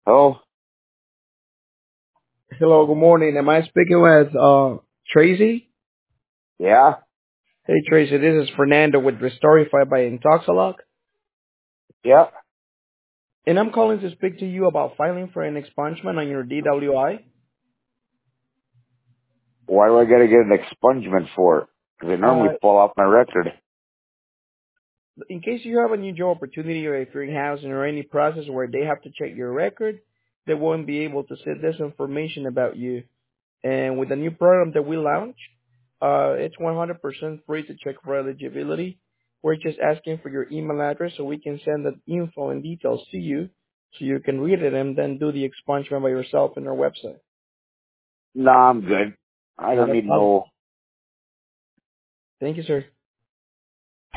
Oh, Hello, good morning. Am I speaking with Tracy? yeah, Hey Tracy, this is Fernando with Restorify by Intoxalock, yeah. and I'm calling to speak to you about filing for an expungement on your DWI. Why do I gotta get an expungement for it? Because they normally Uh, fall off my record. in case you have a new job opportunity or if you're in housing or any process where they have to check your record, they won't be able to see this information about you. And with the new program that we launched, it's 100% free to check for eligibility. We're just asking for your email address so we can send the info and details to you so you can read it and then do the expungement by yourself in our website. Nah, I'm good. I Not don't a need problem. no. Thank you, sir.